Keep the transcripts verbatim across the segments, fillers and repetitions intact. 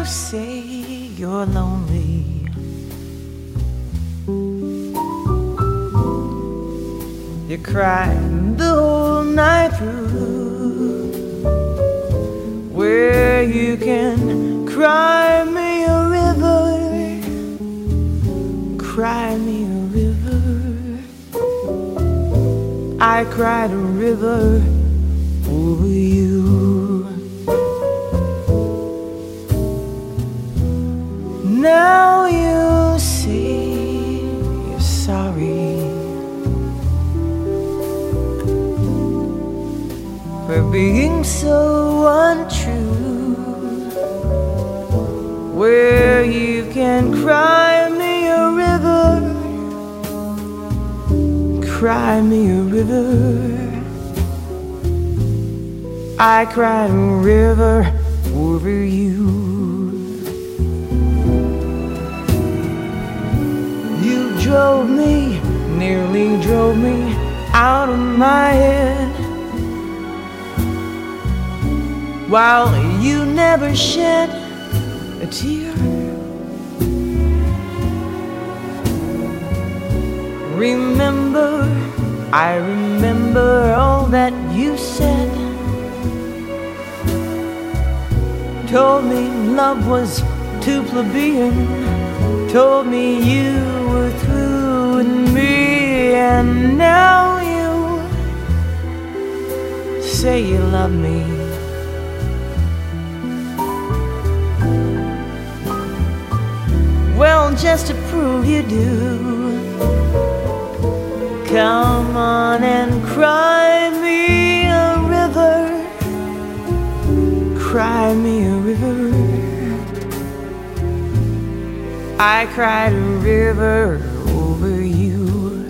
say you're lonely, you cried the whole night through, where you can cry me a river, cry me a river. I cried a river over you. Now you say you're sorry for being so untrue, where you can cry me a river, cry me a river. I cried a river over you. You drove me, nearly drove me out of my head, while you never shed a tear. Remember, I remember all that you said. Told me love was too plebeian, told me you were through with me, and now you say you love me. Well, just to prove you do, come on and cry me a river, cry me a river. I cried a river over you.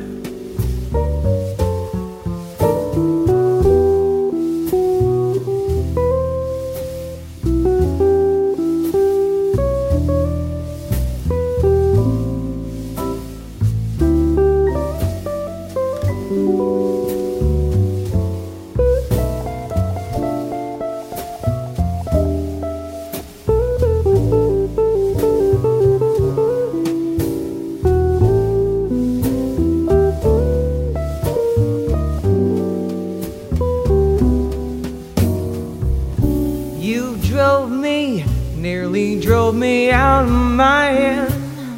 You drove me, nearly drove me out of my head,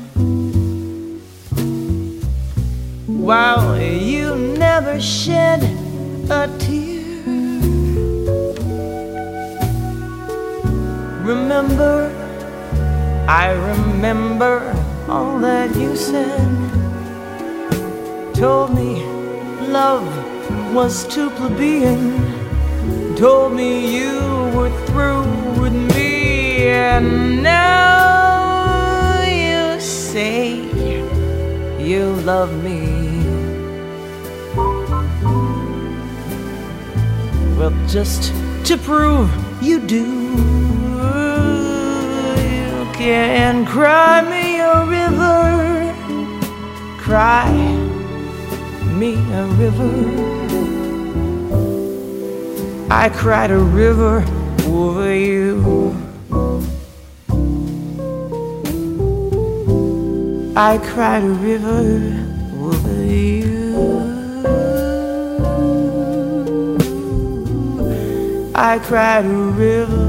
while you never shed a tear. Remember, I remember all that you said. Told me love was too plebeian, told me you were through with me, and now you say you love me. Well, just to prove you do, you can cry me a river, cry me a river. I cried a river over you. I cried a river over you. I cried a river